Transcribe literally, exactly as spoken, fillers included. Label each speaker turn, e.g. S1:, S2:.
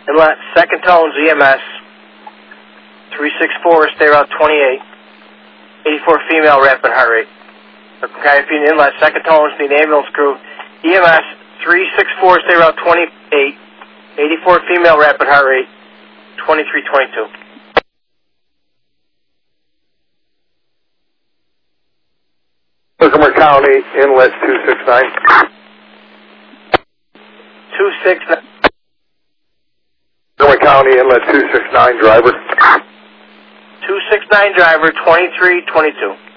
S1: Inlet, second tones, E M S, three six four, stay route twenty-eight, eighty-four female, rapid heart rate. Copy, inlet, second tones, need ambulance crew, E M S, three six four, stay route twenty-eight, eighty-four female, rapid heart rate, twenty-three twenty-two.
S2: Herkimer County, inlet two six nine.
S1: two six nine.
S2: Herkimer County, inlet two six nine, driver.
S1: two six nine driver, twenty-three twenty-two.